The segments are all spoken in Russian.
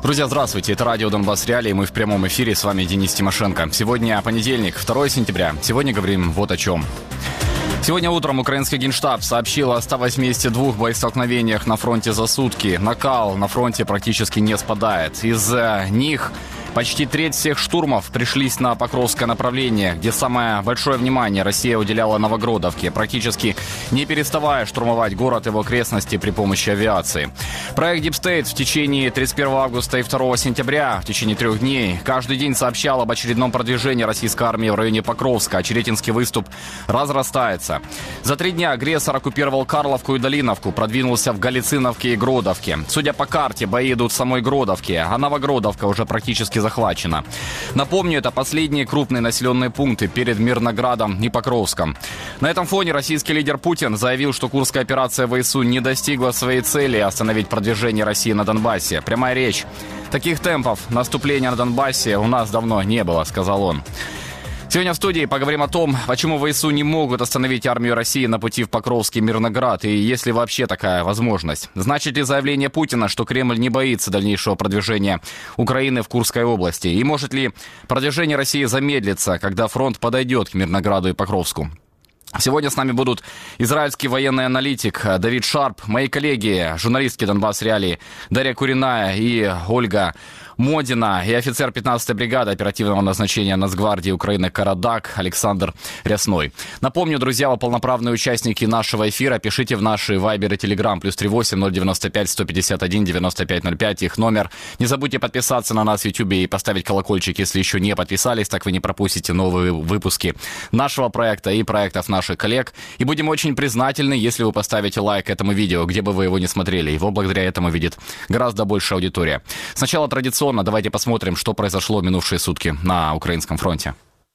Друзья, здравствуйте. Это радио «Донбасс Реалии». Мы в прямом эфире. С вами Денис Тимошенко. Сегодня понедельник, 2 сентября. Сегодня говорим вот о чем. Сегодня утром украинский Генштаб сообщил о 182 боестолкновениях на фронте за сутки. Накал на фронте практически не спадает. Из них почти треть всех штурмов пришлись на Покровское направление, где самое большое внимание Россия уделяла Новогродовке, практически не переставая штурмовать город и его окрестности при помощи авиации. Проект Deep State в течение 31 августа и 2 сентября, в течение 3 дней, каждый день сообщал об очередном продвижении российской армии в районе Покровска. Очеретинский выступ разрастается. За 3 дня агрессор оккупировал Карловку и Долиновку, продвинулся в Галициновке и Гродовке. Судя по карте, бои идут в самой Гродовке, а Новогродовка уже практически захвачена. Напомню, это последние крупные населенные пункты перед Мирноградом и Покровском. На этом фоне российский лидер Путин заявил, что Курская операция ВСУ не достигла своей цели остановить продвижение России на Донбассе. Прямая речь. Таких темпов наступления на Донбассе у нас давно не было, сказал он. Сегодня в студии поговорим о том, почему ВСУ не могут остановить армию России на пути в Покровский Мирноград, и есть ли вообще такая возможность. Значит ли заявление Путина, что Кремль не боится дальнейшего продвижения Украины в Курской области? И может ли продвижение России замедлиться, когда фронт подойдет к Мирнограду и Покровску? Сегодня с нами будут израильский военный аналитик Давид Шарп, мои коллеги, журналистки «Донбасс Реалии» Дарья Куриная и Ольга Модина, и офицер 15-й бригады оперативного назначения Нацгвардии Украины Карадак Александр Рясной. Напомню, друзья, вы полноправные участники нашего эфира. Пишите в наши Вайбер и Телеграм +38 095 151 9505, их номер. Не забудьте подписаться на нас в Ютубе и поставить колокольчик, если еще не подписались, так вы не пропустите новые выпуски нашего проекта и проектов наших коллег. И будем очень признательны, если вы поставите лайк этому видео, где бы вы его не смотрели. Его благодаря этому видит гораздо больше аудитория. Сначала традиционно давайте посмотрим, что произошло в минувшие сутки на украинском фронте.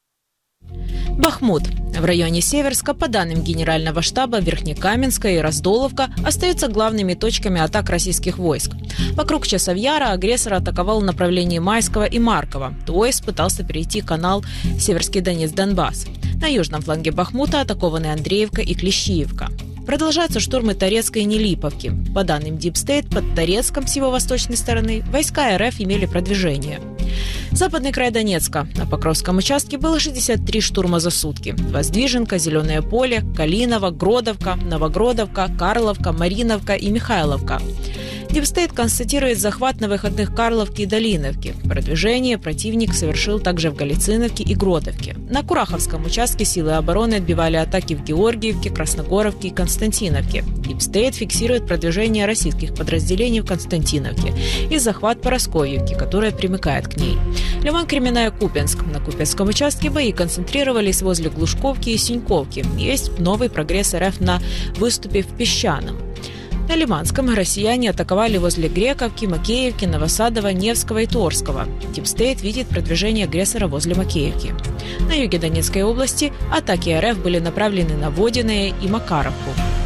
Бахмут. В районе Северска, по данным Генерального штаба, Верхнекаменска и Раздоловка остаются главными точками атак российских войск. Вокруг Часовьяра агрессор атаковал в направлении Майского и Маркова, то есть пытался перейти канал Северский Донец-Донбасс. На южном фланге Бахмута атакованы Андреевка и Клещиевка. Продолжаются штурмы Торецка и Нелиповки. По данным Deep State, под Торецком с его восточной стороны войска РФ имели продвижение. Западный край Донецка. На Покровском участке было 63 штурма за сутки. Воздвиженка, Зеленое поле, Калиново, Гродовка, Новогродовка, Карловка, Мариновка и Михайловка. Deep State констатирует захват на выходных Карловки и Долиновки. Продвижение противник совершил также в Галициновке и Гродовке. На Кураховском участке силы обороны отбивали атаки в Георгиевке, Красногоровке и Константиновке. Deep State фиксирует продвижение российских подразделений в Константиновке и захват Парасковьевки, которая примыкает к ней. Лиман-Кременная-Купенск. На Купенском участке бои концентрировались возле Глушковки и Синьковки. Есть новый прогресс РФ на выступе в Песчаном. На Лиманском россияне атаковали возле Грековки, Макеевки, Новосадова, Невского и Торского. Deep State видит продвижение агрессора возле Макеевки. На юге Донецкой области атаки РФ были направлены на Водяное и Макаровку.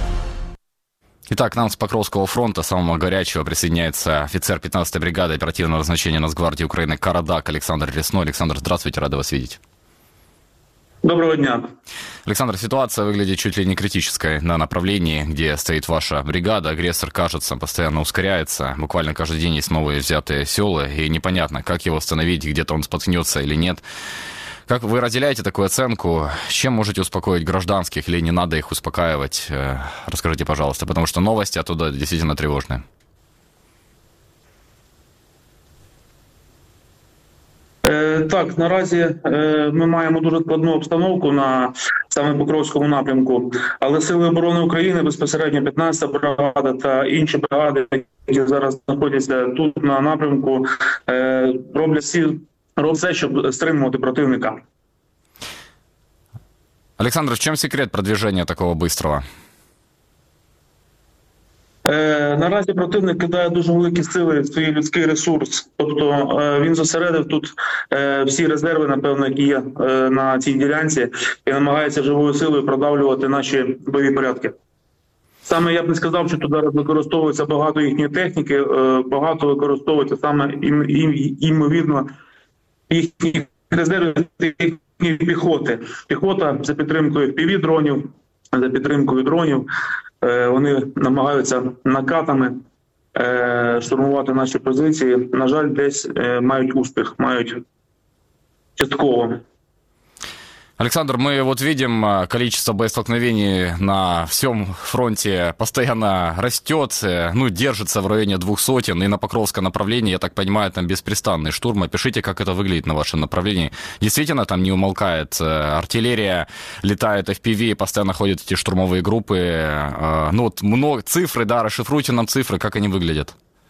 Итак, к нам с Покровского фронта, самого горячего, присоединяется офицер 15-й бригады оперативного назначения Нацгвардии Украины Карадак Александр Рясной. Александр, здравствуйте, рады вас видеть. Доброго дня. Александр, ситуация выглядит чуть ли не критической на направлении, где стоит ваша бригада. Агрессор, кажется, постоянно ускоряется. Буквально каждый день есть новые взятые села, и непонятно, как его остановить, где-то он споткнется или нет. Как вы разделяете такую оценку? С чем можете успокоить гражданских или не надо их успокаивать? Расскажите, пожалуйста, потому что новости оттуда действительно тревожные. Так, наразі ми маємо дуже складну обстановку на саме Покровському напрямку, але Сили оборони України, безпосередньо 15-та бригада та інші бригади, які зараз знаходяться тут на напрямку, роблять все, щоб стримувати противника. Александр, в чем секрет продвижения такого быстрого? Наразі противник кидає дуже великі сили, свій людський ресурс. Тобто він зосередив тут всі резерви, напевно, які є на цій ділянці, і намагається живою силою продавлювати наші бойові порядки. Саме я б не сказав, що тут зараз використовується багато їхньої техніки, багато використовується саме, ймовірно, їхніх резервів, їхньої піхоти. Піхота за підтримкою FPV-дронів, за підтримкою дронів. Вони намагаються накатами штурмувати наші позиції, на жаль, десь мають успіх, мають частково. Александр, мы вот видим, количество боестолкновений на всем фронте постоянно растет, ну, держится в районе 200, и на Покровском направлении, я так понимаю, там беспрестанный штурм. Опишите, как это выглядит на вашем направлении. Действительно, там не умолкает артиллерия, летает FPV, постоянно ходят эти штурмовые группы. Ну, вот много цифры, да, расшифруйте нам цифры, как они выглядят.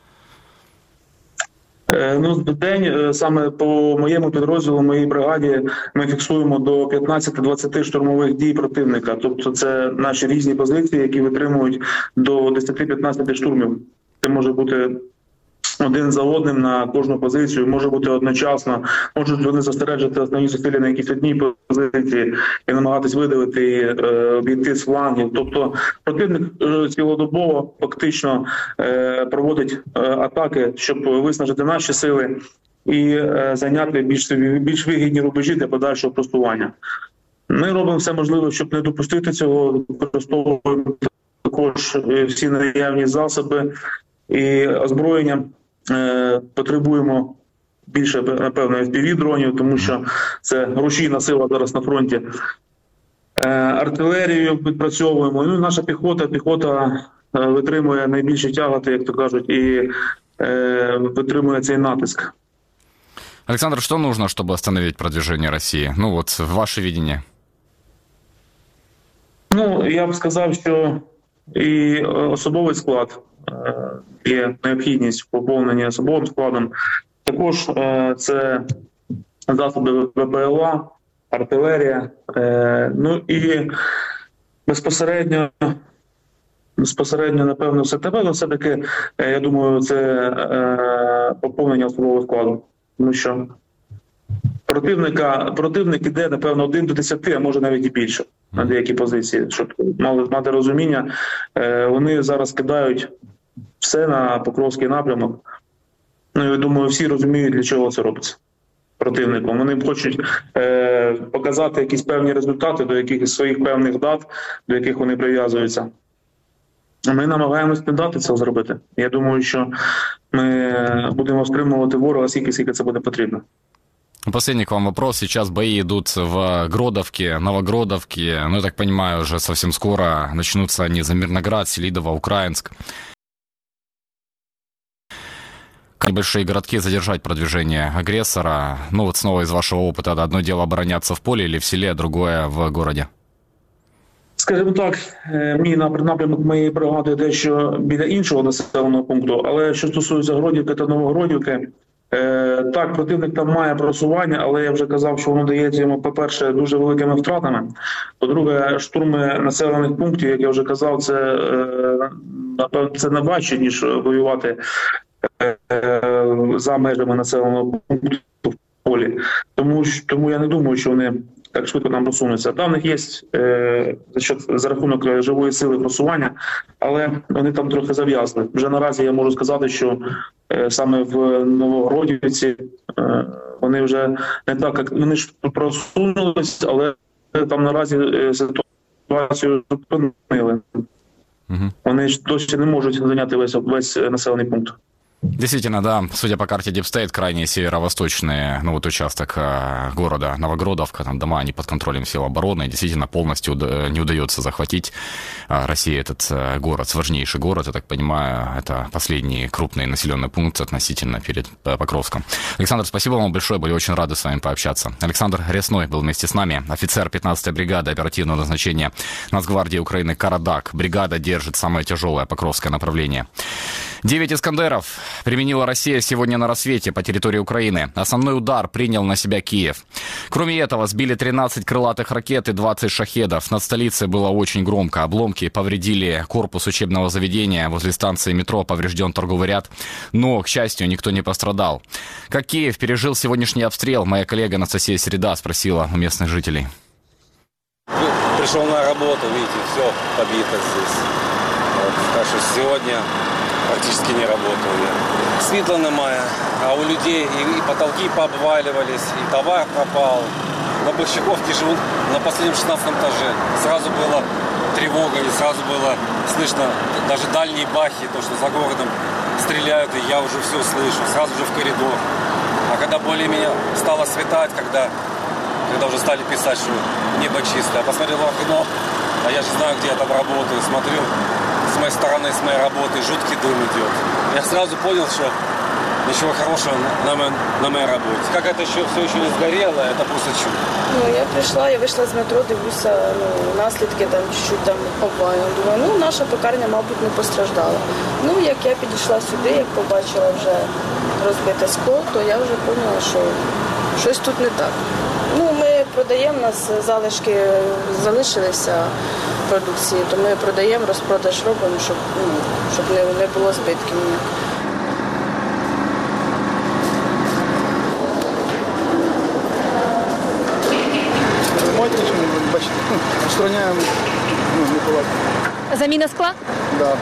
Ну, в день, саме по моєму підрозділу, моїй бригаді, ми фіксуємо до 15-20 штурмових дій противника. Тобто це наші різні позиції, які витримують до 10-15 штурмів. Це може бути один за одним на кожну позицію, може бути одночасно, можуть вони зосереджувати основні зусилля на якійсь одній позиції і намагатись видавити і обійти з флангів. Тобто противник цілодобово фактично проводить атаки, щоб виснажити наші сили і зайняти більш вигідні рубежі для подальшого просування. Ми робимо все можливе, щоб не допустити цього, використовуємо також всі наявні засоби і озброєння. Потребуємо більше, напевно, FPV-дронів, тому що це рушійна сила зараз на фронті. Артилерію відпрацьовуємо. Ну, наша піхота витримує найбільші тяготи, як то кажуть, і витримує цей натиск. Александр, что нужно, чтобы остановить продвижение России? Ну, вот ваше видение. Ну, я б сказав, що і особовий склад, є необхідність в поповненні особовим складом. Також це засоби ВПЛА, артилерія. Ну і безпосередньо, напевно, все-таки, я думаю, це поповнення особового складу. Тому що противник іде, напевно, 1 до 10, а може навіть і більше на деякі позиції. Щоб мати розуміння, вони зараз кидають все на Покровський напрямок. Ну, я думаю, всі розуміють, для чого це робиться противником. Вони хочуть показати якісь певні результати до якихось своїх певних дат, до яких вони прив'язуються. Ми намагаємось не дати це зробити. Я думаю, що ми будемо стримувати ворога скільки це буде потрібно. Последний к вам вопрос. Сейчас бои идут в Гродовке, Новогродовке. Ну, я так понимаю, уже совсем скоро начнутся они за Мирноград, Селидово, Украинск. Небольшие городки задержать продвижение агрессора. Ну, вот снова из вашего опыта, да, одно дело обороняться в поле или в селе, другое в городе. Скажімо так, мій напрямок моєї бригади дещо біля іншого населеного пункту, але що стосується Гродівки та Новогродівки, так, противник там має просування, але я вже казав, що воно дається йому, по-перше, дуже великими втратами. По-друге, штурми населених пунктів, як я вже казав, це, напевно, це не важче, ніж воювати за межами населеного пункту в полі. Тому я не думаю, що вони так швидко нам просунуться. Там в них є за рахунок живої сили просування, але вони там трохи зав'язли. Вже наразі я можу сказати, що саме в Новогродівці вони вже не так, як вони ж просунулись, але там наразі ситуацію зупинили. Вони ж досі не можуть зайняти весь населений пункт. Действительно, да, судя по карте Deep State, крайне северо-восточный, ну, вот участок города Новогродовка, там дома, они под контролем сил обороны, и действительно полностью не удается захватить России этот город, важнейший город, я так понимаю, это последний крупный населенный пункт относительно перед Покровском. Александр, спасибо вам большое, были очень рады с вами пообщаться. Александр Рясной был вместе с нами, офицер 15-й бригады оперативного назначения Нацгвардии Украины «Карадак». Бригада держит самое тяжелое Покровское направление. 9 «Искандеров» применила Россия сегодня на рассвете по территории Украины. Основной удар принял на себя Киев. Кроме этого, сбили 13 крылатых ракет и 20 шахедов. Над столицей было очень громко. Обломки повредили корпус учебного заведения. Возле станции метро поврежден торговый ряд. Но, к счастью, никто не пострадал. Как Киев пережил сегодняшний обстрел, моя коллега Анастасия Середа спросила у местных жителей. Пришел на работу, видите, все побито здесь. Вот, так что сегодня практически не работал я. Світла немає, а у людей и потолки пообваливались, и товар пропал. На Борщаговке живут на последнем 16 этаже. Сразу была тревога, и сразу было слышно даже дальние бахи, то, что за городом стреляют, и я уже все слышу, сразу же в коридор. А когда более-менее стало светать, когда уже стали писать, что небо чистое, я посмотрел в окно, а я же знаю, где я там работаю, смотрю, с моей стороны, с моей работы, жуткий дым идет. Я сразу понял, что ничего хорошего на моей работе. Как это все еще не сгорело, это просто чудо. Я прийшла, я вийшла з метро, дивлюся, наслідки там чуть-чуть там побаю. Думаю, наша пекарня, мабуть, не постраждала. Як я підійшла сюди, як побачила вже розбите скло, то я вже поняла, що щось тут не так. Ми продаємо, у нас залишки залишилися продукції, то ми продаємо, розпродаж робимо, щоб не було збитків ніяких. Бачите, устраняємо неполадки. Заміна скла? Так.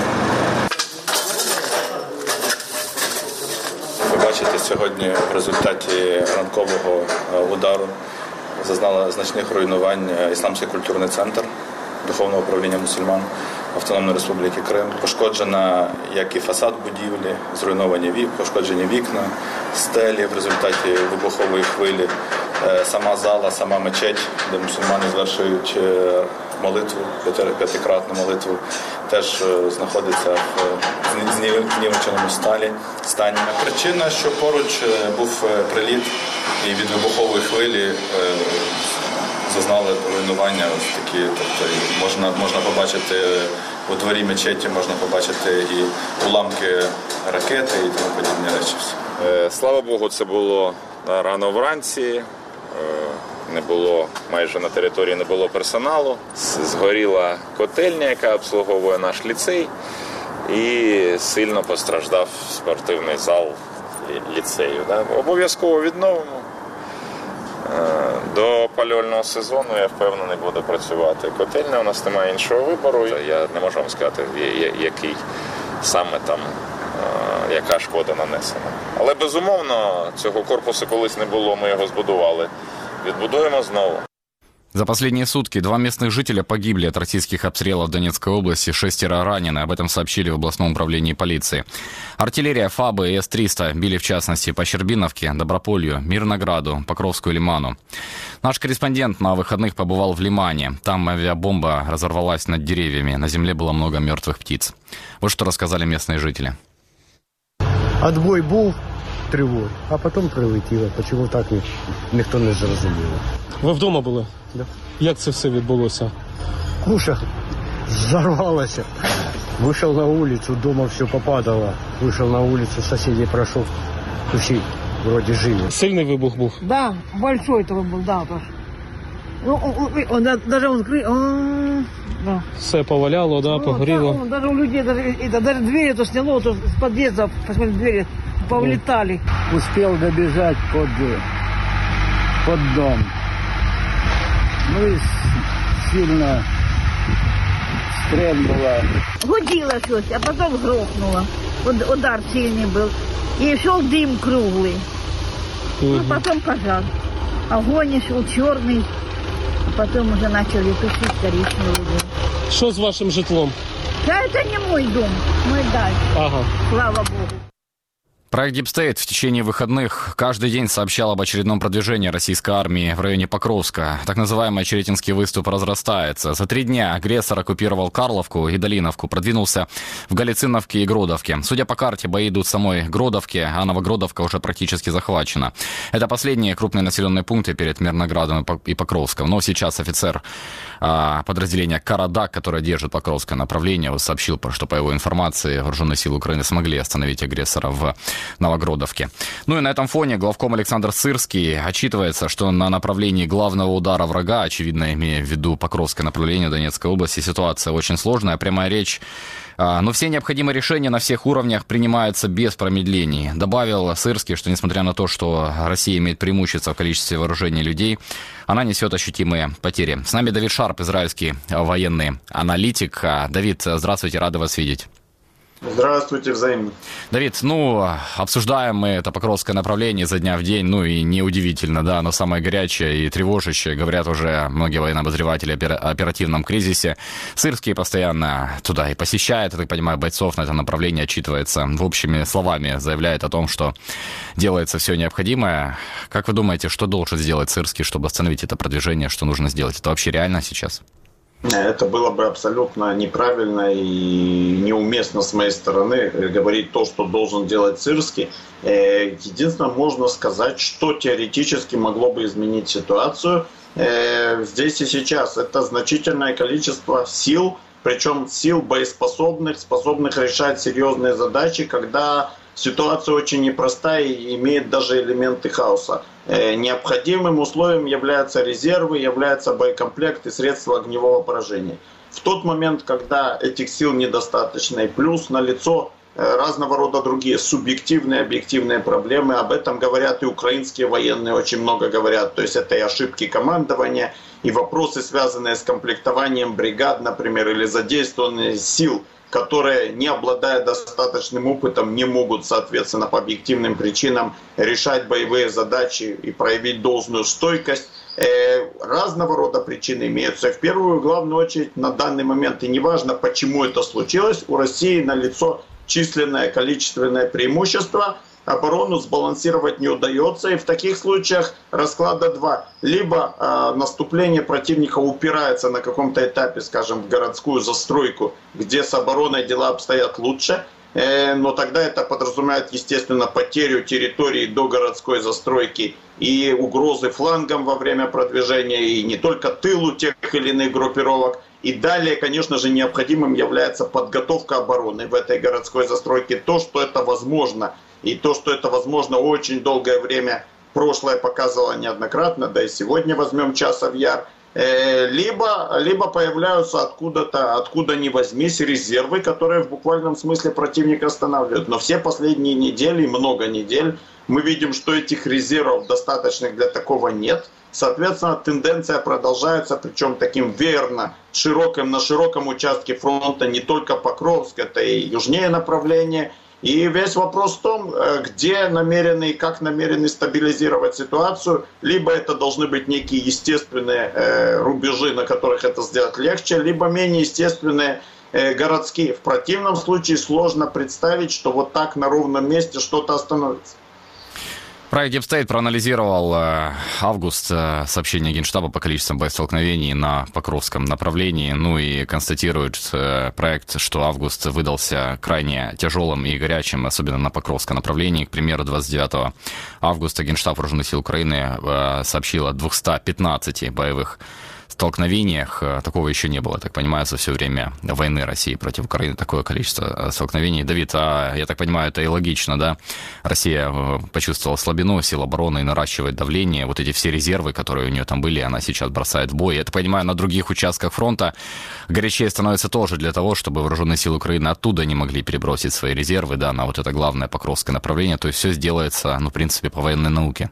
Ви бачите, сьогодні в результаті ранкового удару зазнала значних руйнувань Ісламський культурний центр Духовного управління мусульман Автономної Республіки Крим. Пошкоджена як і фасад будівлі, зруйновані пошкоджені вікна, стелі в результаті вибухової хвилі, сама зала, сама мечеть, де мусульмани звершують молитву, п'ятикратну молитву, теж знаходиться в знівеченому стані. Причина, що поруч був приліт і від вибухової хвилі зазнали руйнування ось такі, тобто можна побачити у дворі мечеті, можна побачити і уламки ракети і тому подібні речі. Слава Богу, це було рано вранці, не було, майже на території не було персоналу, згоріла котельня, яка обслуговує наш ліцей, і сильно постраждав спортивний зал ліцею. Обов'язково відновимо. До опалювального сезону, я впевнений, буде працювати котельня, у нас немає іншого вибору. Я не можу вам сказати, який саме там, яка шкода нанесена. Але, безумовно, цього корпусу колись не було, ми його збудували. Відбудуємо знову. За последние сутки 2 местных жителя погибли от российских обстрелов Донецкой области, 6 ранены. Об этом сообщили в областном управлении полиции. Артиллерия ФАБы и С-300 били в частности по Щербиновке, Доброполью, Мирнограду, Покровскую Лиману. Наш корреспондент на выходных побывал в Лимане. Там авиабомба разорвалась над деревьями. На земле было много мертвых птиц. Вот что рассказали местные жители. Отбой був, тривог, а потім прилетіло. Чому так, ніхто не зрозумів. Ви вдома були? Да. Як це все відбулося? Куша взорвалася. Вышел на улицу, дома все попадало. Вышел на улицу, соседей прошел. Все вроде живы. Сильний вибух був? Да, большой это был, да. Он даже он да. Все поваляло, да, погоріло. Да, даже у людей, даже двери то сняло, то с подъезда, посмотри, двери повлетали. Успел добежать под дом. И сильно стрельнуло. Гуділо щось, а потом грохнуло. Удар сильный был. И шел дым круглый. Потом пожар. Огонь шел черный. Потом уже начали тушить коричневый дым. Що з вашим житлом? Да, это не мой дом, мой дача. Ага. Слава Богу. Проект Deep State в течение выходных каждый день сообщал об очередном продвижении российской армии в районе Покровска. Так называемый Очеретинский выступ разрастается. За 3 дня агрессор оккупировал Карловку и Долиновку, продвинулся в Голицыновке и Гродовке. Судя по карте, бои идут в самой Гродовке, а Новогродовка уже практически захвачена. Это последние крупные населенные пункты перед Мирноградом и Покровском. Но сейчас офицер подразделения Карадак, которое держит Покровское направление, сообщил, что по его информации вооруженные силы Украины смогли остановить агрессора в Новогродовке. И на этом фоне главком Александр Сырский отчитывается, что на направлении главного удара врага, очевидно, имея в виду Покровское направление Донецкой области, ситуация очень сложная, прямая речь. Но все необходимые решения на всех уровнях принимаются без промедлений. Добавил Сырский, что несмотря на то, что Россия имеет преимущество в количестве вооружений людей, она несет ощутимые потери. С нами Давид Шарп, израильский военный аналитик. Давид, здравствуйте, рада вас видеть. Здравствуйте, взаимно. Давид, обсуждаем мы это Покровское направление изо дня в день, и неудивительно, да, оно самое горячее и тревожащее. Говорят уже многие военные обозреватели о оперативном кризисе. Сырский постоянно туда и посещает, я так понимаю, бойцов на это направление, отчитывается, общими словами заявляет о том, что делается все необходимое. Как вы думаете, что должен сделать Сырский, чтобы остановить это продвижение, что нужно сделать? Это вообще реально сейчас? Это было бы абсолютно неправильно и неуместно с моей стороны говорить то, что должен делать Сырский. Единственное, можно сказать, что теоретически могло бы изменить ситуацию здесь и сейчас. Это значительное количество сил, причем сил боеспособных, способных решать серьезные задачи, когда ситуация очень непростая и имеет даже элементы хаоса. Необходимым условием являются резервы, является боекомплект и средства огневого поражения. В тот момент, когда этих сил недостаточно, и плюс налицо разного рода другие субъективные, объективные проблемы, об этом говорят и украинские военные, очень много говорят. То есть это и ошибки командования, и вопросы, связанные с комплектованием бригад, например, или задействованные сил, которые, не обладая достаточным опытом, не могут, соответственно, по объективным причинам решать боевые задачи и проявить должную стойкость. Разного рода причины имеются. В первую, главную очередь, на данный момент, и неважно, почему это случилось, у России налицо численное, количественное преимущество. Оборону сбалансировать не удается, и в таких случаях расклада два. Либо наступление противника упирается на каком-то этапе, скажем, в городскую застройку, где с обороной дела обстоят лучше, но тогда это подразумевает, естественно, потерю территории до городской застройки и угрозы флангам во время продвижения, и не только тылу тех или иных группировок. И далее, конечно же, необходимым является подготовка обороны в этой городской застройке. То, что это возможно, и то, что это возможно очень долгое время, прошлое показывало неоднократно, да и сегодня возьмем Часов Яр, либо появляются откуда ни возьмись, резервы, которые в буквальном смысле противника останавливают. Но все последние недели, много недель, мы видим, что этих резервов достаточных для такого нет. Соответственно, тенденция продолжается, причем таким веерно, на широком участке фронта, не только Покровск, это и южнее направление. И весь вопрос в том, где намерены и как намерены стабилизировать ситуацию. Либо это должны быть некие естественные рубежи, на которых это сделать легче, либо менее естественные городские. В противном случае сложно представить, что вот так на ровном месте что-то остановится. Проект Дипстейт проанализировал август, сообщение Генштаба по количеству боестолкновений на Покровском направлении, и констатирует проект, что август выдался крайне тяжелым и горячим, особенно на Покровском направлении. К примеру, 29 августа Генштаб Вооруженных сил Украины сообщил о 215 боевых столкновениях. Такого еще не было, я так понимаю, за все время войны России против Украины. Такое количество столкновений. Давид, я так понимаю, это и логично, да? Россия почувствовала слабину сил обороны и наращивает давление. Вот эти все резервы, которые у нее там были, она сейчас бросает в бой. Я так понимаю, на других участках фронта горячее становится тоже для того, чтобы вооруженные силы Украины оттуда не могли перебросить свои резервы, да, на вот это главное Покровское направление. То есть все сделается, в принципе, по военной науке.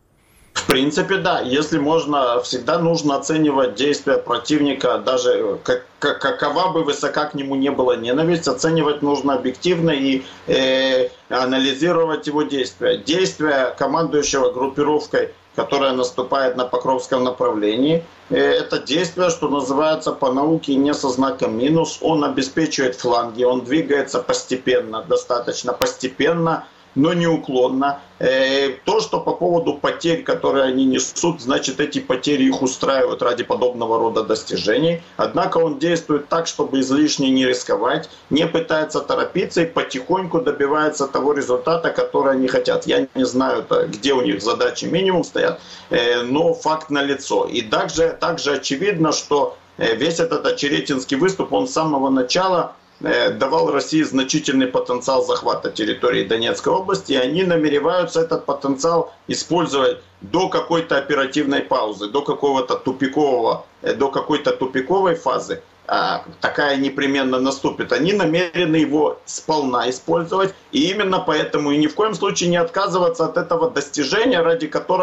В принципе, да. Если можно, всегда нужно оценивать действия противника, даже какова бы высока к нему не была ненависть, оценивать нужно объективно и анализировать его действия. Действия командующего группировкой, которая наступает на Покровском направлении, это действие, что называется по науке не со знаком минус. Он обеспечивает фланги, он двигается постепенно, достаточно постепенно, но неуклонно. То, что по поводу потерь, которые они несут, значит, эти потери их устраивают ради подобного рода достижений. Однако он действует так, чтобы излишне не рисковать, не пытается торопиться и потихоньку добивается того результата, который они хотят. Я не знаю, где у них задачи минимум стоят, но факт налицо. И также очевидно, что весь этот очеретинский выступ, он с самого начала давал России значительный потенциал захвата территории Донецкой области, и они намереваются этот потенциал использовать до какой-то оперативной паузы, до какой-то тупиковой фазы. Такая непременно наступит. Они намерены его сполна использовать, и именно поэтому и ни в коем случае не отказываться от этого достижения, ради которого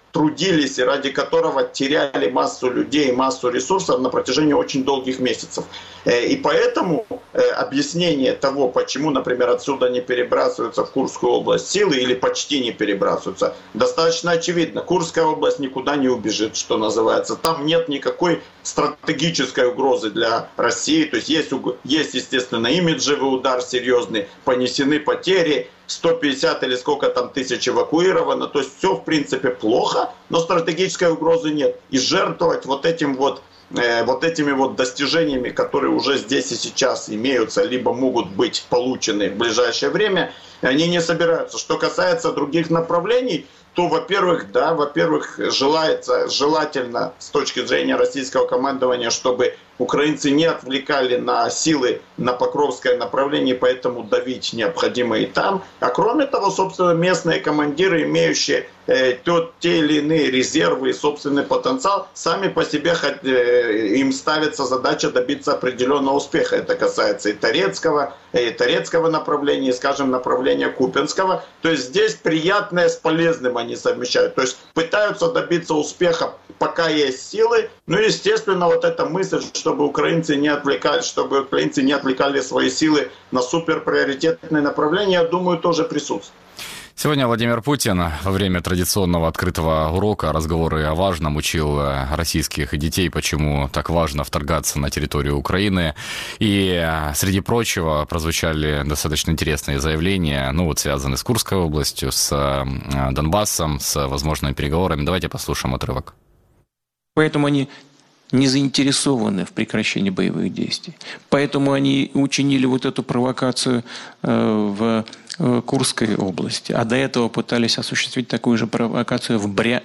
трудились и ради которого теряли массу людей, массу ресурсов на протяжении очень долгих месяцев. И поэтому объяснение того, почему, например, отсюда не перебрасываются в Курскую область силы или почти не перебрасываются, достаточно очевидно. Курская область никуда не убежит, что называется. Там нет никакой стратегической угрозы для России. То есть есть естественно, имиджевый удар серьезный, понесены потери, 150 или сколько там тысяч эвакуировано. То есть все в принципе плохо, но стратегической угрозы нет. И жертвовать вот этими вот достижениями, которые уже здесь и сейчас имеются, либо могут быть получены в ближайшее время, они не собираются. Что касается других направлений, то, во-первых, желательно с точки зрения российского командования, чтобы украинцы не отвлекали на силы на Покровское направление, поэтому давить необходимо и там. А кроме того, собственно, местные командиры, имеющие те или иные резервы и собственный потенциал, сами по себе им ставится задача добиться определенного успеха. Это касается и Торецкого направления, и, скажем, направления Купянского. То есть здесь приятное с полезным они совмещают. То есть пытаются добиться успеха, пока есть силы. Ну, естественно, вот эта мысль, чтобы украинцы не отвлекали свои силы на суперприоритетные направления, я думаю, тоже присутствует. Сегодня Владимир Путин во время традиционного открытого урока «Разговоры о важном» учил российских детей, почему так важно вторгаться на территорию Украины. И, среди прочего, прозвучали достаточно интересные заявления, связанные с Курской областью, с Донбассом, с возможными переговорами. Давайте послушаем отрывок. Поэтому они не заинтересованы в прекращении боевых действий. Поэтому они учинили вот эту провокацию в Курской области, а до этого пытались осуществить такую же провокацию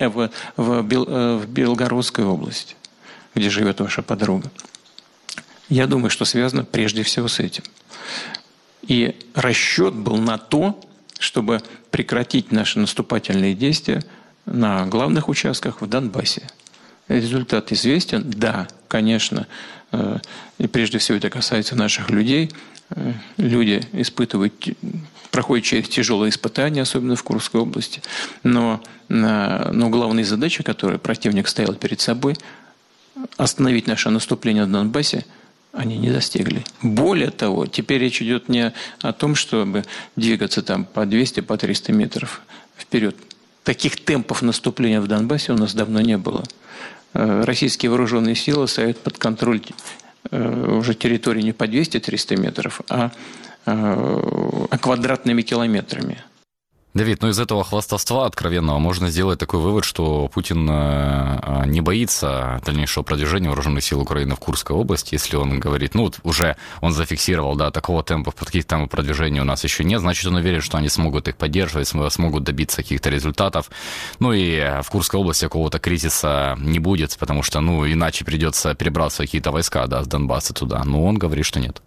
в Белгородской области, где живет ваша подруга. Я думаю, что связано прежде всего с этим. И расчет был на то, чтобы прекратить наши наступательные действия на главных участках в Донбассе. Результат известен? Да, конечно. И прежде всего это касается наших людей. Люди проходят через тяжелые испытания, особенно в Курской области. Но главные задачи, которые противник ставил перед собой, остановить наше наступление на Донбассе, они не достигли. Более того, теперь речь идет не о том, чтобы двигаться там по 200, по 300 метров вперед. Таких темпов наступления в Донбассе у нас давно не было. Российские вооруженные силы ставят под контроль уже территории не по 200-300 метров, а квадратными километрами. Давид, из этого хвастовства откровенного можно сделать такой вывод, что Путин не боится дальнейшего продвижения вооруженных сил Украины в Курской области, если он говорит, уже он зафиксировал, таких темпов продвижения у нас еще нет, значит, он уверен, что они смогут их поддерживать, смогут добиться каких-то результатов. И в Курской области какого-то кризиса не будет, потому что, иначе придется перебрасывать какие-то войска, с Донбасса туда. Но он говорит, что нет.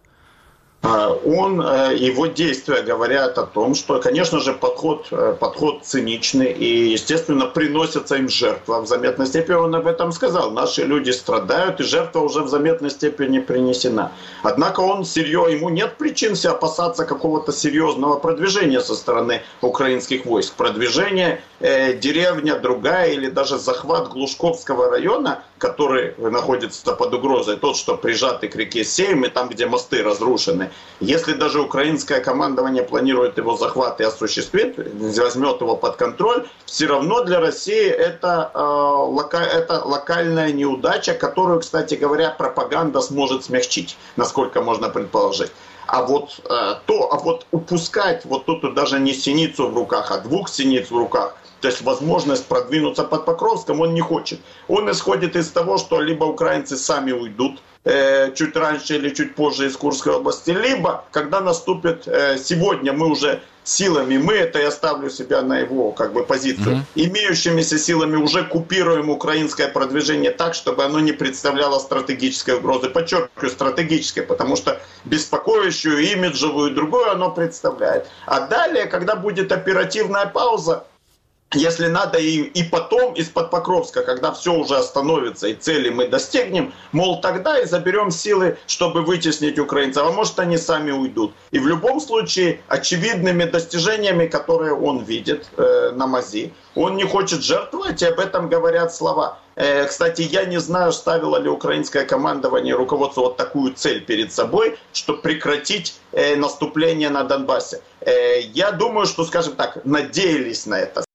Его действия говорят о том, что, конечно же, подход циничный и, естественно, приносятся им жертвы. В заметной степени он об этом сказал. Наши люди страдают, и жертва уже в заметной степени принесена. Однако ему нет причин опасаться какого-то серьезного продвижения со стороны украинских войск. Продвижение деревня другая или даже захват Глушковского района, который находится под угрозой, тот, что прижатый к реке Сейм, и там, где мосты разрушены. Если даже украинское командование планирует его захват и осуществит, возьмет его под контроль, все равно для России это локальная неудача, которую, кстати говоря, пропаганда сможет смягчить, насколько можно предположить. А вот упускать тут даже не синицу в руках, а 2 синиц в руках, то есть возможность продвинуться под Покровском, он не хочет. Он исходит из того, что либо украинцы сами уйдут чуть раньше или чуть позже из Курской области, либо когда наступит сегодня, мы уже силами, это я ставлю себя на его позицию, имеющимися силами уже купируем украинское продвижение так, чтобы оно не представляло стратегической угрозы. Подчеркиваю, стратегической, потому что беспокоящую, имиджевую и другую оно представляет. А далее, когда будет оперативная пауза, если надо, и потом из-под Покровска, когда все уже остановится и цели мы достигнем, мол, тогда и заберем силы, чтобы вытеснить украинцев, а может они сами уйдут. И в любом случае очевидными достижениями, которые он видит на мази, он не хочет жертвовать, и об этом говорят слова. Кстати, я не знаю, ставило ли украинское командование, руководство вот такую цель перед собой, чтобы прекратить наступление на Донбассе. Я думаю, что, скажем так, надеялись на это.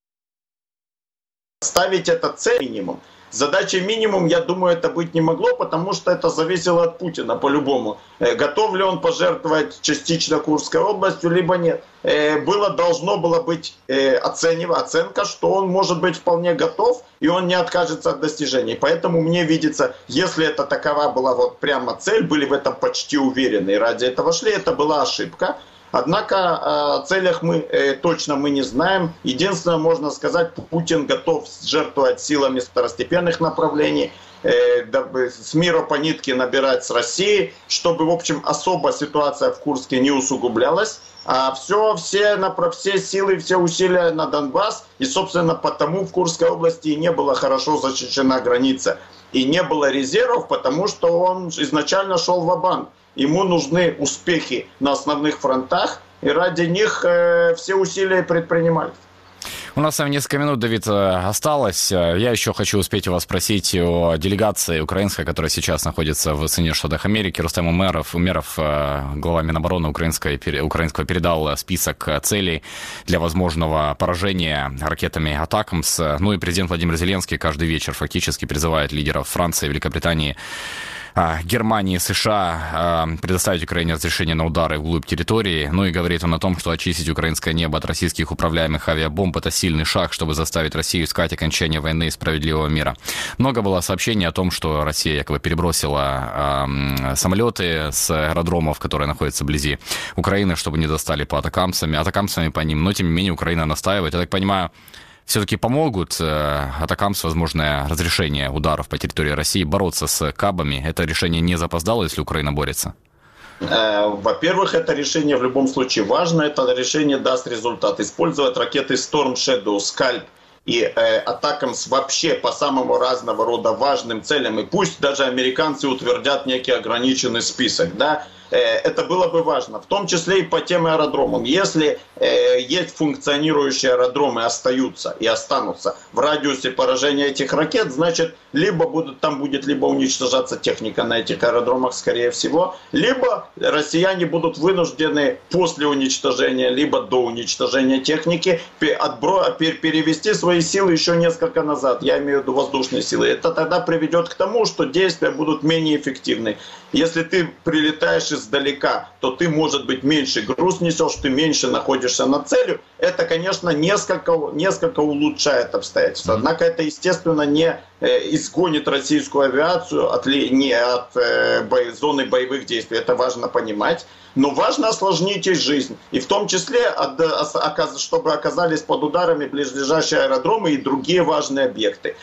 Ставить это цель минимум. Задачей минимум, я думаю, это быть не могло, потому что это зависело от Путина по-любому. Готов ли он пожертвовать частично Курской областью, либо нет. Должно было быть оценка, что он может быть вполне готов, и он не откажется от достижений. Поэтому мне видится, если это такова была вот прямо цель, были в этом почти уверены, и ради этого шли, это была ошибка. Однако о целях точно мы не знаем. Единственное, можно сказать, Путин готов жертвовать силами второстепенных направлений, с мира по нитке набирать с России, чтобы, в общем, особо ситуация в Курске не усугублялась. А все силы, все усилия на Донбасс. И, собственно, потому в Курской области и не была хорошо защищена граница. И не было резервов, потому что он изначально шел ва-банк. Ему нужны успехи на основных фронтах, и ради них все усилия предпринимались. У нас с вами несколько минут, Давид, осталось. Я еще хочу успеть у вас спросить о делегации украинской, которая сейчас находится в Соединенных Штатах Америки. Рустем Умеров, глава Минобороны украинского, передал список целей для возможного поражения ракетами «Атакамс». Ну и президент Владимир Зеленский каждый вечер фактически призывает лидеров Франции, Великобритании, Германии, США предоставить Украине разрешение на удары вглубь территории. Ну и говорит он о том, что очистить украинское небо от российских управляемых авиабомб – это сильный шаг, чтобы заставить Россию искать окончание войны и справедливого мира. Много было сообщений о том, что Россия якобы перебросила самолеты с аэродромов, которые находятся вблизи Украины, чтобы не достали по атакамсами по ним. Но, тем не менее, Украина настаивает. Я так понимаю, все-таки помогут атакамс возможное разрешение ударов по территории России бороться с кабами? Это решение не запоздало, если Украина борется? Во-первых, это решение в любом случае важно. Это решение даст результат. Использовать ракеты Storm Shadow, Scalp и атакамс вообще по самому разного рода важным целям. И пусть даже американцы утвердят некий ограниченный список, да, это было бы важно, в том числе и по тем аэродромам. Если есть функционирующие аэродромы, остаются и останутся в радиусе поражения этих ракет, значит, там будет либо уничтожаться техника на этих аэродромах, скорее всего, либо россияне будут вынуждены после уничтожения, либо до уничтожения техники перевести свои силы еще несколько назад. Я имею в виду воздушные силы. Это тогда приведет к тому, что действия будут менее эффективны. Если ты прилетаешь издалека, то ты, может быть, меньше груз несешь, ты меньше находишься над целью. Это, конечно, несколько улучшает обстоятельства. Однако это, естественно, не изгонит российскую авиацию от зоны боевых действий. Это важно понимать. Но важно осложнить ей жизнь. И в том числе, чтобы оказались под ударами близлежащие аэродромы и другие важные объекты.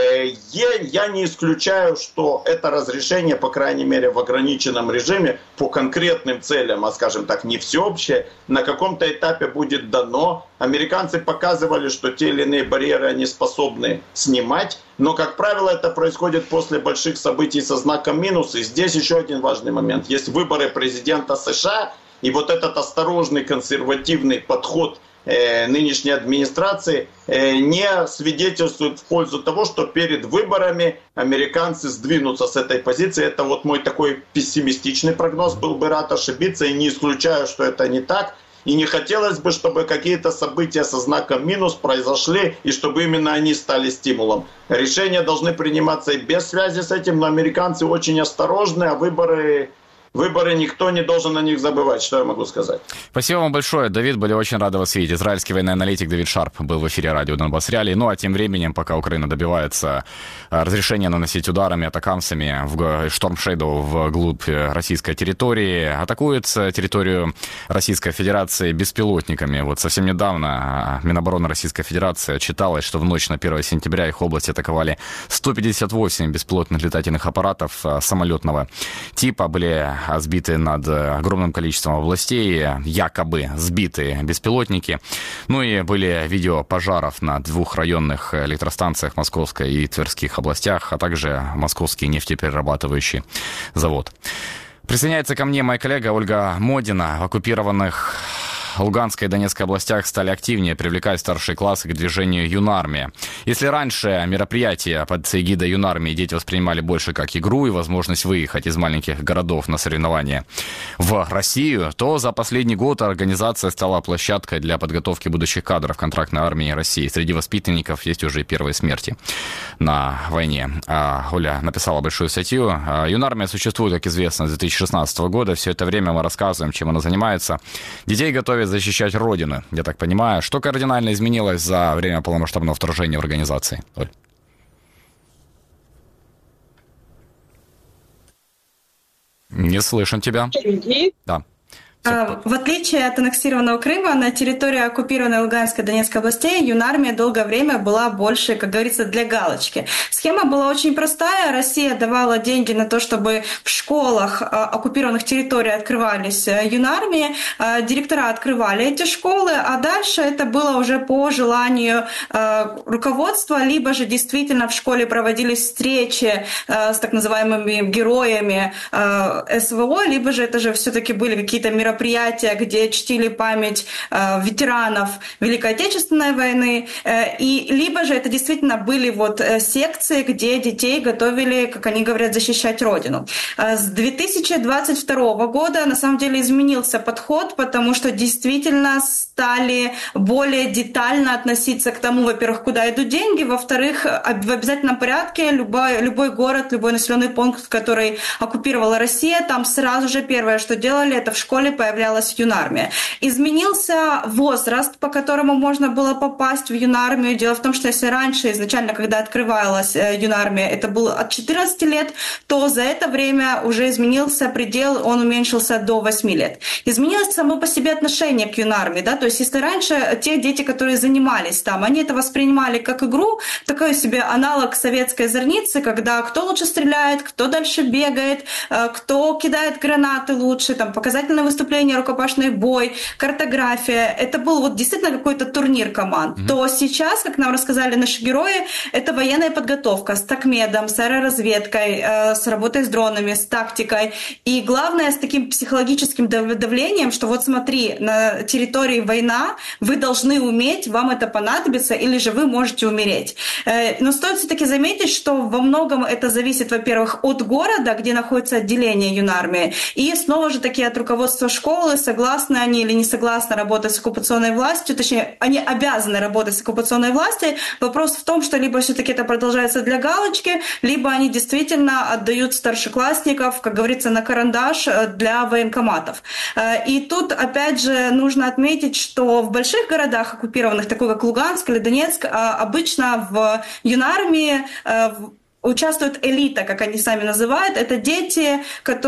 Я не исключаю, что это разрешение, по крайней мере, в ограниченном режиме по конкретным целям, а скажем так, не всеобщее, на каком-то этапе будет дано. Американцы показывали, что те или иные барьеры они способны снимать, но, как правило, это происходит после больших событий со знаком минус. И здесь еще один важный момент. Есть выборы президента США, и вот этот осторожный консервативный подход нынешней администрации не свидетельствует в пользу того, что перед выборами американцы сдвинутся с этой позиции. Это вот мой такой пессимистичный прогноз, был бы рад ошибиться, и не исключаю, что это не так. И не хотелось бы, чтобы какие-то события со знаком минус произошли, и чтобы именно они стали стимулом. Решения должны приниматься и без связи с этим, но американцы очень осторожны, а выборы никто не должен на них забывать, что я могу сказать. Спасибо вам большое, Давид, были очень рады вас видеть. Израильский военный аналитик Давид Шарп был в эфире радио Донбасс Реалии. Ну а тем временем, пока Украина добивается разрешения наносить ударами, атакамсами в Storm Shadow вглубь российской территории, атакует территорию Российской Федерации беспилотниками. Вот совсем недавно Минобороны Российской Федерации отчиталось, что в ночь на 1 сентября их область атаковали 158 беспилотных летательных аппаратов самолетного типа. Были сбиты над огромным количеством областей, якобы сбиты беспилотники. Ну и были видео пожаров на 2 районных электростанциях Московской и Тверских областях, а также Московский нефтеперерабатывающий завод. Присоединяется ко мне моя коллега Ольга Модина. В оккупированных Луганской и Донецкой областях стали активнее привлекать старшие классы к движению Юнармия. Если раньше мероприятия под эгидой Юнармии дети воспринимали больше как игру и возможность выехать из маленьких городов на соревнования в Россию, то за последний год организация стала площадкой для подготовки будущих кадров контрактной армии России. Среди воспитанников есть уже и первые смерти на войне. Оля написала большую статью. Юнармия существует, как известно, с 2016 года. Все это время мы рассказываем, чем она занимается. Детей готовят защищать Родину, я так понимаю. Что кардинально изменилось за время полномасштабного вторжения в организации? Оль. Не слышим тебя. Да. В отличие от аннексированного Крыма, на территории оккупированной Луганской и Донецкой областей Юнармия долгое время была больше, как говорится, для галочки. Схема была очень простая. Россия давала деньги на то, чтобы в школах оккупированных территорий открывались Юнармии. Директора открывали эти школы, а дальше это было уже по желанию руководства, либо же действительно в школе проводились встречи с так называемыми героями СВО, либо же это же все-таки были какие-то мероприятия, где чтили память ветеранов Великой Отечественной войны, и либо же это действительно были вот секции, где детей готовили, как они говорят, защищать Родину. С 2022 года на самом деле изменился подход, потому что действительно стали более детально относиться к тому, во-первых, куда идут деньги, во-вторых, в обязательном порядке любой город, любой населенный пункт, который оккупировала Россия, там сразу же первое, что делали, это в школе появлялась Юнармия. Изменился возраст, по которому можно было попасть в Юнармию. Дело в том, что если раньше, изначально, когда открывалась Юнармия, это было от 14 лет, то за это время уже изменился предел, он уменьшился до 8 лет. Изменилось само по себе отношение к Юнармии, да, то есть если раньше те дети, которые занимались там, они это воспринимали как игру, такой себе аналог советской зорницы, когда кто лучше стреляет, кто дальше бегает, кто кидает гранаты лучше, там, показательное выступление, рукопашный бой, картография. Это был вот действительно какой-то турнир команд. То сейчас, как нам рассказали наши герои, это военная подготовка с такмедом, с аэроразведкой, с работой с дронами, с тактикой. И главное, с таким психологическим давлением, что вот смотри, на территории война, вы должны уметь, вам это понадобится, или же вы можете умереть. Но стоит все-таки заметить, что во многом это зависит, во-первых, от города, где находится отделение Юнармии, и снова же таки от руководства школы, согласны они или не согласны работать с оккупационной властью, точнее, они обязаны работать с оккупационной властью. Вопрос в том, что либо все-таки это продолжается для галочки, либо они действительно отдают старшеклассников, как говорится, на карандаш для военкоматов. И тут, опять же, нужно отметить, что в больших городах оккупированных, такой как Луганск или Донецк, обычно в Юнармии участвует элита, как они сами называют. Это дети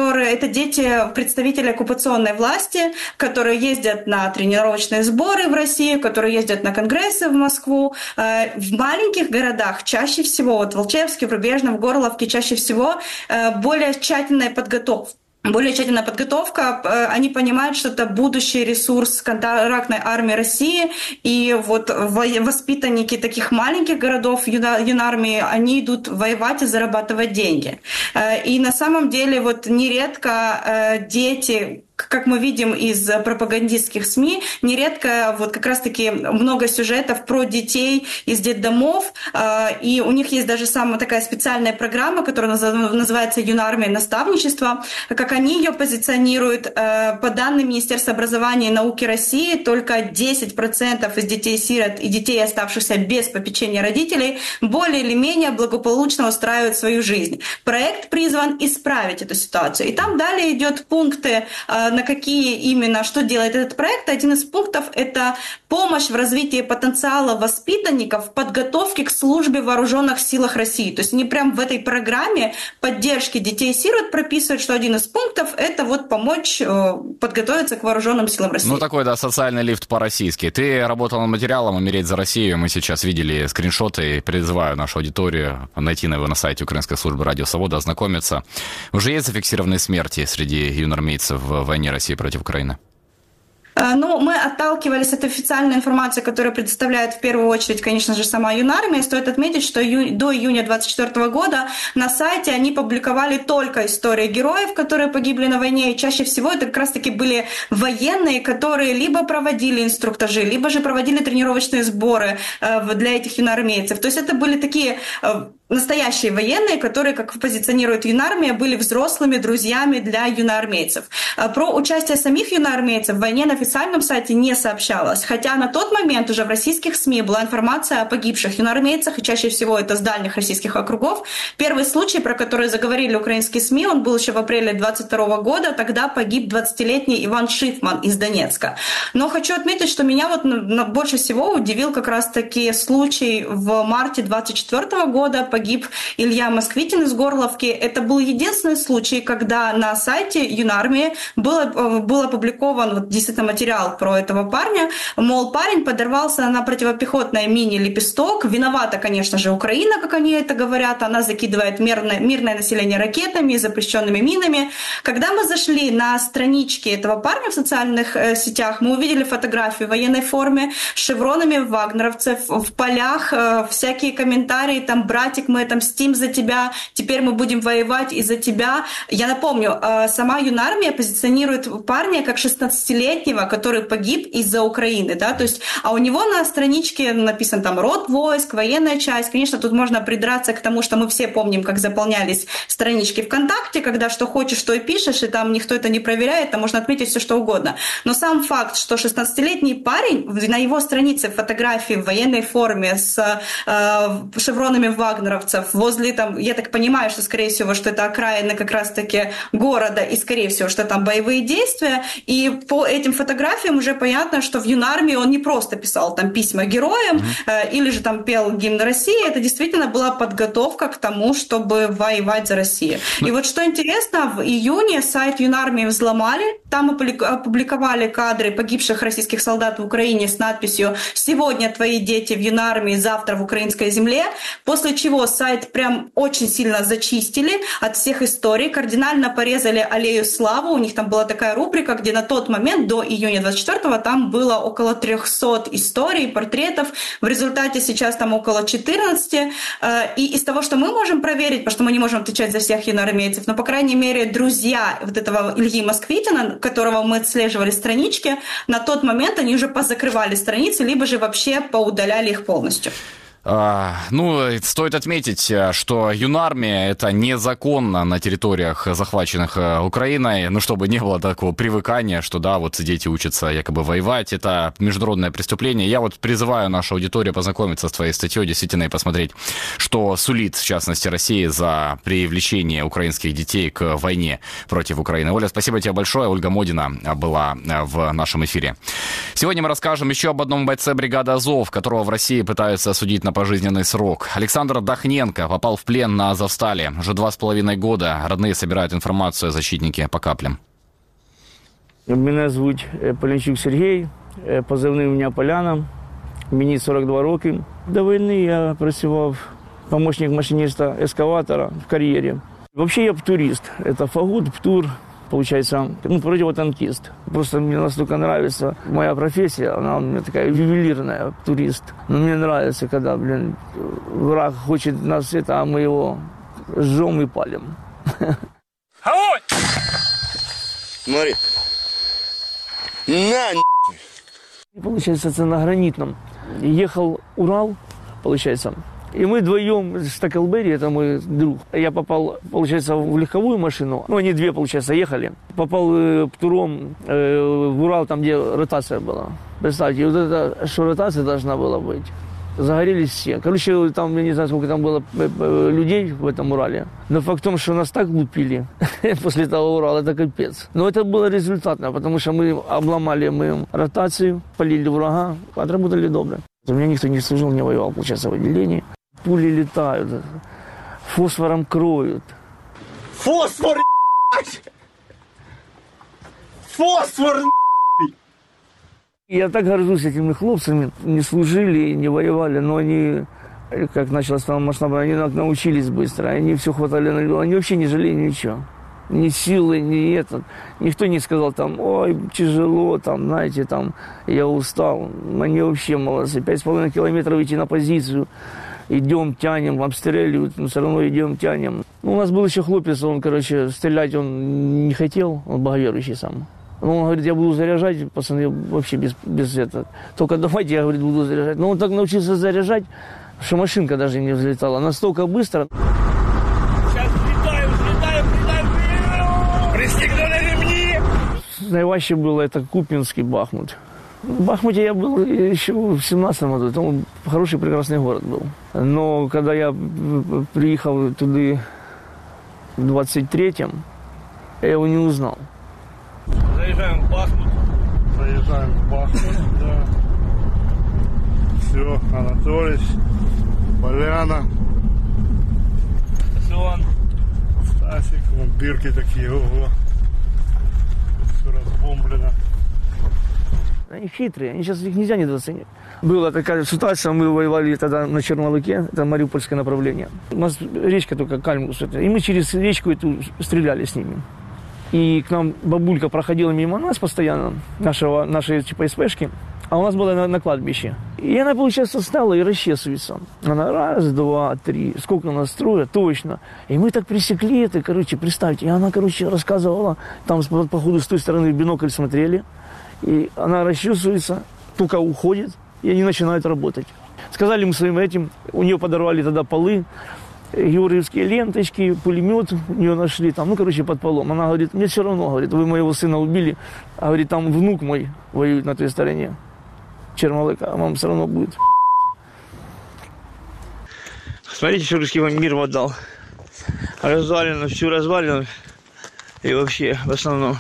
представителей оккупационной власти, которые ездят на тренировочные сборы в Россию, которые ездят на конгрессы в Москву. В маленьких городах чаще всего, вот в Волчевске, в Рубежном, в Горловке, чаще всего более тщательная подготовка. Они понимают, что это будущий ресурс контрактной армии России, и вот воспитанники таких маленьких городов Юнармии, они идут воевать и зарабатывать деньги. И на самом деле вот нередко дети, как мы видим из пропагандистских СМИ, нередко вот как раз-таки много сюжетов про детей из детдомов, и у них есть даже самая такая специальная программа, которая называется «Юнармия. Наставничество». Как они ее позиционируют, по данным Министерства образования и науки России, только 10% из детей-сирот и детей, оставшихся без попечения родителей, более или менее благополучно устраивают свою жизнь. Проект призван исправить эту ситуацию. И там далее идет пункты на какие именно, что делает этот проект. Один из пунктов — это помощь в развитии потенциала воспитанников в подготовке к службе в вооруженных силах России. То есть они прям в этой программе поддержки детей-сирот прописывают, что один из пунктов — это вот помочь подготовиться к вооруженным силам России. Ну, такой, да, социальный лифт по-российски. Ты работал над материалом «Умереть за Россию». Мы сейчас видели скриншоты и призываю нашу аудиторию найти его на сайте Украинской службы Радио Свобода, ознакомиться. Уже есть зафиксированные смерти среди юноармейцев в войне России против Украины? Ну, мы отталкивались от официальной информации, которую предоставляет в первую очередь, конечно же, сама юнармия. Стоит отметить, что до июня 2024 года на сайте они публиковали только истории героев, которые погибли на войне. И чаще всего это как раз-таки были военные, которые либо проводили инструктажи, либо же проводили тренировочные сборы для этих юноармейцев. То есть это были такие настоящие военные, которые, как позиционирует юнармия, были взрослыми друзьями для юноармейцев. Про участие самих юноармейцев в войне на официальном сайте не сообщалось, хотя на тот момент уже в российских СМИ была информация о погибших юноармейцах, и чаще всего это с дальних российских округов. Первый случай, про который заговорили украинские СМИ, он был еще в апреле 2022 года, тогда погиб 20-летний Иван Шифман из Донецка. Но хочу отметить, что меня вот больше всего удивил как раз-таки случай в марте 2024 года, погиб Илья Москвитин из Горловки. Это был единственный случай, когда на сайте юнармии был опубликован вот, действительно материал про этого парня. Мол, парень подорвался на противопехотной мине «Лепесток». Виновата, конечно же, Украина, как они это говорят. Она закидывает мирное население ракетами и запрещенными минами. Когда мы зашли на странички этого парня в социальных сетях, мы увидели фотографию в военной форме с шевронами вагнеровцев, в полях всякие комментарии, там, братик, мы отомстим за тебя, теперь мы будем воевать из-за тебя. Я напомню, сама юнармия позиционирует парня как 16-летнего, который погиб из-за Украины, да, то есть, а у него на страничке написан там род войск, военная часть. Конечно, тут можно придраться к тому, что мы все помним, как заполнялись странички ВКонтакте, когда что хочешь, то и пишешь, и там никто это не проверяет, там можно отметить все что угодно. Но сам факт, что 16-летний парень, на его странице фотографии в военной форме с шевронами вагнеровцев возле, там, я так понимаю, что, скорее всего, что это окраины как раз-таки города, и, скорее всего, что там боевые действия, и по этим фотографиям уже понятно, что в юнармии он не просто писал там письма героям, или же там пел гимн России, это действительно была подготовка к тому, чтобы воевать за Россию. И вот что интересно, в июне сайт юнармии взломали, там опубликовали кадры погибших российских солдат в Украине с надписью «Сегодня твои дети в юнармии, завтра в украинской земле», после чего сайт прям очень сильно зачистили от всех историй, кардинально порезали аллею славы, у них там была такая рубрика, где на тот момент, до июня 24-го, там было около 300 историй, портретов, в результате сейчас там около 14, и из того, что мы можем проверить, потому что мы не можем отвечать за всех юноармейцев, но, по крайней мере, друзья вот этого Ильи Москвитина, которого мы отслеживали странички, на тот момент они уже позакрывали страницы, либо же вообще поудаляли их полностью. Ну, стоит отметить, что юнармия — это незаконно на территориях, захваченных Украиной, ну, чтобы не было такого привыкания, что, да, вот дети учатся якобы воевать, это международное преступление. Я вот призываю нашу аудиторию познакомиться с твоей статьей, действительно, и посмотреть, что сулит, в частности, России за привлечение украинских детей к войне против Украины. Оля, спасибо тебе большое. Ольга Модина была в нашем эфире. Сегодня мы расскажем еще об одном бойце бригады «Азов», которого в России пытаются осудить на пожизненный срок. Александр Дахненко попал в плен на Азовстале. Уже 2,5 года родные собирают информацию о защитнике по каплям. Мене звуть Полянчук Сергій, позивний у мене Поляна, мені 42 роки. До війни я працював помощник машиниста ескаватора в кар'єрі. Взагалі я турист, це фагот, птур. Получается, противотанкист. Просто мне настолько нравится моя профессия, она у меня такая ювелирная, турист. Но мне нравится, когда, враг хочет нас а мы его жжем и палим. Огонь! Смотри. Получается, это на Гранитном. Ехал Урал, получается. И мы вдвоем с Таклберри, это мой друг. Я попал, получается, в легковую машину. Ну, они две, получается, ехали. Попал птуром в Урал, там, где ротация была. Представьте, вот это, что ротация должна была быть. загорелись все. Короче, там, я не знаю, сколько там было людей в этом Урале. Но факт в том, что нас так лупили после того Урала, это капец. Но это было результатно, потому что мы обломали ротацию, полили врага, отработали добро. У меня никто не служил, не воевал, получается, в отделении. Пули летают, фосфором кроют. Фосфор, фосфор, Я так горжусь этими хлопцами. Не служили, не воевали, но они, как началось там масштабно, они научились быстро. Они все хватали на льду. Они вообще не жалели ничего. Ни силы, ни это. Никто не сказал там, ой, тяжело, там, знаете, там, я устал. Они вообще молодцы. 5,5 километров идти на позицию. Идем, тянем, обстреливают, но все равно идем, тянем. Ну, у нас был еще хлопец, он, короче, стрелять он не хотел, он боговерующий сам. Но он говорит, я буду заряжать, пацаны, вообще без этого. Только давайте, я, говорит, буду заряжать. Но он так научился заряжать, что машинка даже не взлетала. Настолько быстро. Сейчас взлетаем. Пристегнули ремни. Наиваще было это Купинский Бахмут. В Бахмуте я был еще в 17-м году, там хороший, прекрасный город был. Но когда я приехал туда в 23-м, я его не узнал. Заезжаем в Бахмут. Да. Все, Анатолич, Поляна. Сон, Стасик, вон дырки такие, ого. Все разбомблено. Они хитрые, они сейчас их нельзя недооценить. Была такая ситуация, мы воевали тогда на Чернолыке, это мариупольское направление. У нас речка только Кальмус, и мы через речку эту стреляли с ними. И к нам бабулька проходила мимо нас постоянно, нашей типа СПшки, а у нас была на кладбище. И она, получается, встала и расчесывается. Она раз, два, три, сколько нас строят, точно. И мы так пресекли это, короче, представьте. И она, короче, рассказывала, там, походу, с той стороны в бинокль смотрели. И она расчесывается, только уходит, и они начинают работать. Сказали мы своим этим, у нее подорвали тогда полы, георгиевские ленточки, пулемет у нее нашли там, под полом. Она говорит, мне все равно, говорит, вы моего сына убили, а говорит, там внук мой воюет на той стороне, Чермалыка, а вам все равно будет. Смотрите, что русский вам мир отдал. Развалено, всю развалено, и вообще, в основном.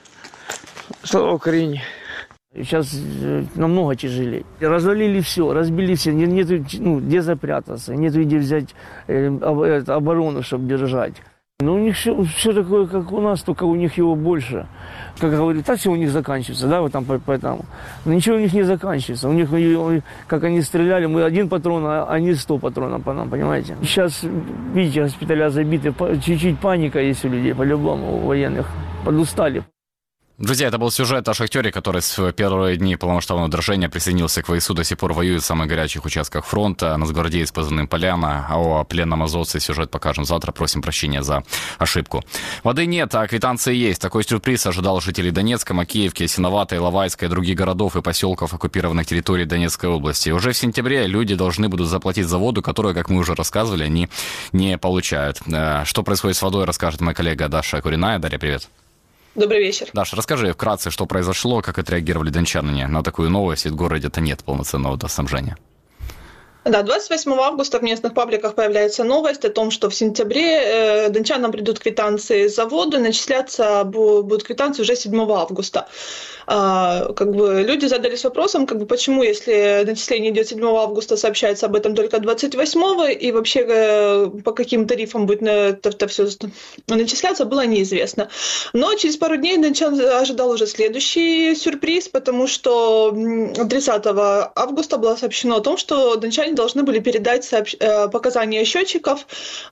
Слава Украине. Сейчас намного тяжелее. Развалили все, разбили все, нету где запрятаться, нету где взять оборону, чтобы держать. Но у них все такое, как у нас, только у них его больше. Как говорят, так все у них заканчивается, да, вот там поэтому. Но ничего у них не заканчивается. У них, как они стреляли, мы 1 патрон, а они 100 патронов по нам, понимаете. Сейчас, видите, госпиталя забиты, чуть-чуть паника есть у людей, по-любому, у военных, подустали. Друзья, это был сюжет о шахтере, который с первые дни полномасштабного вторжения присоединился к ВСУ, до сих пор воюет в самых горячих участках фронта, нацгвардеец с позывным «Поляна», а о пленном азовце сюжет покажем завтра, просим прощения за ошибку. Воды нет, а квитанции есть. Такой сюрприз ожидал жителей Донецка, Макеевки, Ясиноватой, Иловайска и других городов и поселков оккупированных территорий Донецкой области. Уже в сентябре люди должны будут заплатить за воду, которую, как мы уже рассказывали, они не получают. Что происходит с водой, расскажет моя коллега Даша Куриная. Дарья, привет. Добрый вечер. Даша, расскажи вкратце, что произошло, как отреагировали дончане на такую новость, ведь в городе-то нет полноценного водоснабжения. Да, 28 августа в местных пабликах появляется новость о том, что в сентябре дончанам придут квитанции за воду, начисляться будут квитанции уже 7 августа. Люди задались вопросом, почему, если начисление идет 7 августа, сообщается об этом только 28-го, и вообще по каким тарифам будет это все начисляться, было неизвестно. Но через пару дней дончан ожидал уже следующий сюрприз, потому что 30 августа было сообщено о том, что дончане должны были передать показания счетчиков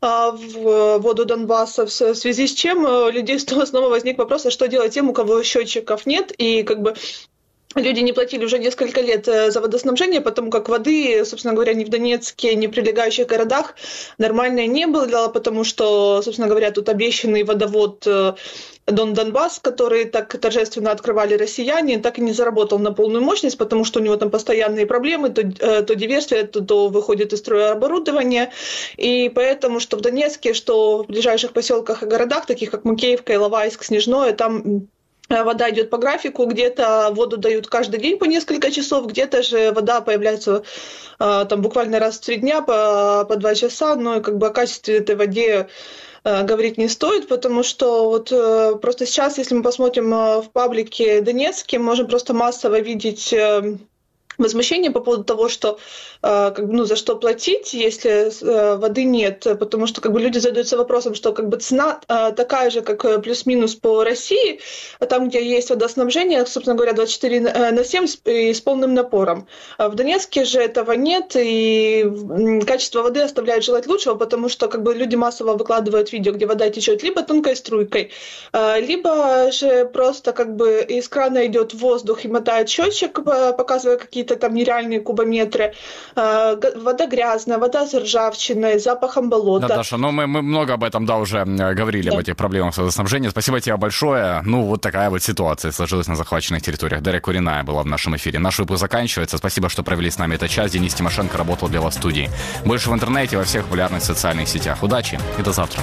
в воду Донбасса, в связи с чем у людей снова возник вопрос, а что делать тем, у кого счетчиков нет, и люди не платили уже несколько лет за водоснабжение, потому как воды, собственно говоря, ни в Донецке, ни в прилегающих городах нормальной не было, потому что, собственно говоря, тут обещанный водовод Донбасс, который так торжественно открывали россияне, так и не заработал на полную мощность, потому что у него там постоянные проблемы, то диверсия, то выходит из строя оборудование. И поэтому, что в Донецке, что в ближайших поселках и городах, таких как Макеевка, Иловайск, Снежное, там вода идет по графику, где-то воду дают каждый день по несколько часов, где-то же вода появляется там буквально раз в 3 дня по 2 часа, но как бы о качестве этой воды говорить не стоит, потому что вот просто сейчас, если мы посмотрим в паблике Донецке, можем просто массово видеть возмущение по поводу того, что за что платить, если воды нет, потому что люди задаются вопросом, что цена такая же, как плюс-минус по России, там, где есть водоснабжение, собственно говоря, 24/7 с полным напором. А в Донецке же этого нет, и качество воды оставляет желать лучшего, потому что люди массово выкладывают видео, где вода течет либо тонкой струйкой, либо же просто из крана идет воздух и мотает счетчик, показывая какие-то там нереальные кубометры. Вода грязная, вода с ржавчиной, запахом болота. Да, Даша, мы много об этом, уже говорили, об этих проблемах с водоснабжением. Спасибо тебе большое. Вот такая вот ситуация сложилась на захваченных территориях. Дарья Куриная была в нашем эфире. Наш выпуск заканчивается. Спасибо, что провели с нами этот час. Денис Тимошенко работал для вас в студии. Больше в интернете, во всех популярных социальных сетях. Удачи и до завтра.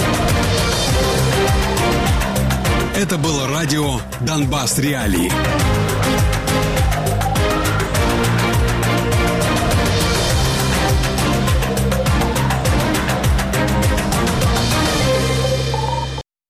Это было радио «Донбасс Реалии».